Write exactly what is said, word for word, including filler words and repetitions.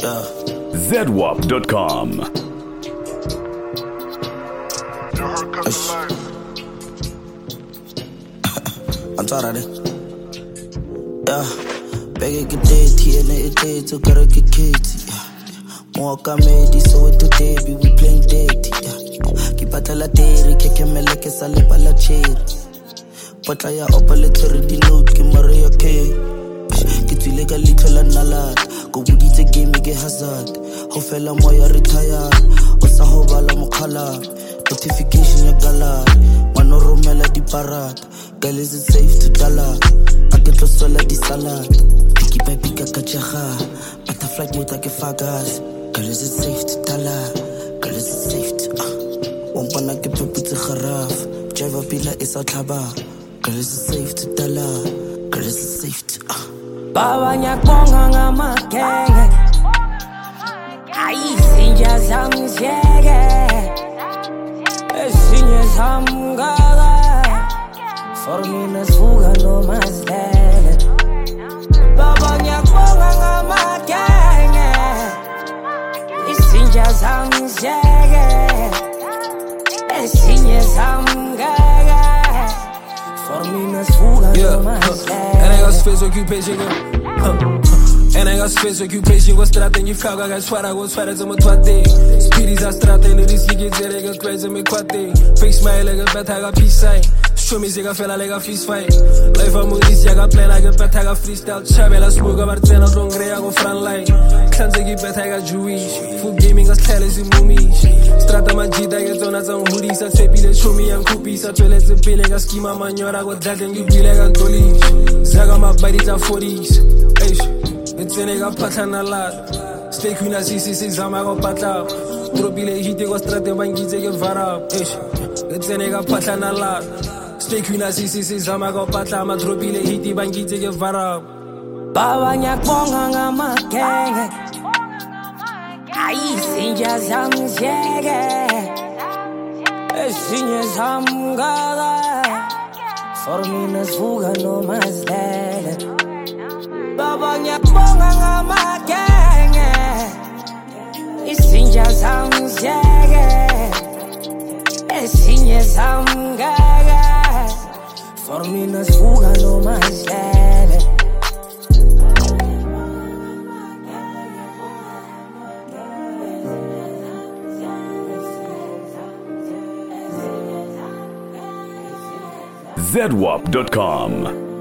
Yeah. Z W A P dot com. I'm tired of it. Yeah. Beg get dead, T N A dead, so gotta get kids. More comedy, so today we playing dead. Keep a tala dairy, kekemele ke sale pala cherry. Potla ya opaletory di note ke Maria K. Ke tsile ka litho la nalata, go buditse game ke hazard. Ho fela moya retired, o sa ho bala mokhala. Notification ya galad, mano romela di parata. Girl, is it safe to dollar? I get to sola di salad. Picky baby kakachaha, butterfly mota ke fagas. Girl, is it safe to dollar? Girl, is it safe to ah? Wompana ke pepitse kharaf, Java pila is a tlaba. Girl, is it safe to dollar? Girl, is it safe to ah? Baba nyakbonga ngamakenge, ayizinja zamziyeke, ezinye zamgaga. For me nasivuka noma sidele. Baba nyakbonga ngamakenge, izinja zamziyeke, ezinye zamgaga. For me nasivuka noma sidele. And I got space occupation. And I got space occupation. Go strata in your flag. I got swat. I go swat as I'm a twat. Speedies are strata in the risk. You get there. I got crazy. Me quate. Fake smile. I got bet. I got peace sign. Show me. I got fella. I got fist fight. Life I'm with this. I got plan. I got bet. I got freestyle. Chabela smoke. I got ten. I don't grey. I go front line. Cleanse. I get bet. I got Jewish. Food gaming. I style is in movies. Strata my G. I get on as I'm hoodies. I say pile. Show me. I'm coopies. I tell it to pile. I got schema. Man. I got that. And you be like a dolly. Zaga my bodies are forties. It's a nigga pattern a lot. Stay queen as C C C Zama go patla. Tropile hite go strate bangize ke vara. It's a nigga pattern a lot. Stay queen as C C C Zama go patla. Ma tropile hite bangize ke vara. Baba nyakbonga ngamakenge, ayizinja zamziyeke, ezinye zamgaga. For me nasivuka noma sidele. Baba nyakbonga ngamakenge, izinja zamziyeke, ezinye zamgaga. For me nasivuka noma sidele. Z W A P dot com.